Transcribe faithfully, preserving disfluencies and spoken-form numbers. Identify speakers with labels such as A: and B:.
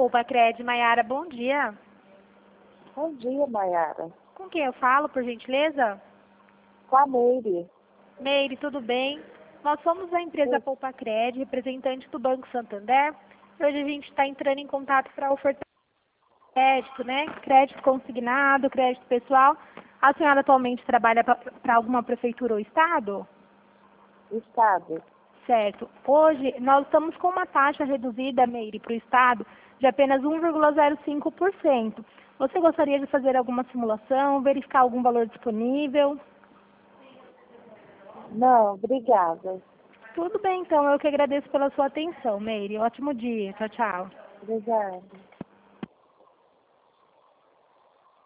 A: Poupa Cred, Maiara, bom dia.
B: Bom dia, Maiara.
A: Com quem eu falo, por gentileza?
B: Com a Meire.
A: Meire, tudo bem? Nós somos a empresa
B: Sim.
A: Poupa Cred, representante do Banco Santander. Hoje a gente está entrando em contato para ofertar crédito, né? Crédito consignado, crédito pessoal. A senhora atualmente trabalha para alguma prefeitura ou estado?
B: Estado.
A: Certo. Hoje nós estamos com uma taxa reduzida, Meire, para o estado de apenas um vírgula zero cinco por cento. Você gostaria de fazer alguma simulação, verificar algum valor disponível?
B: Não, obrigada.
A: Tudo bem, então. Eu que agradeço pela sua atenção, Meire. Ótimo dia. Tchau, tchau.
B: Obrigada.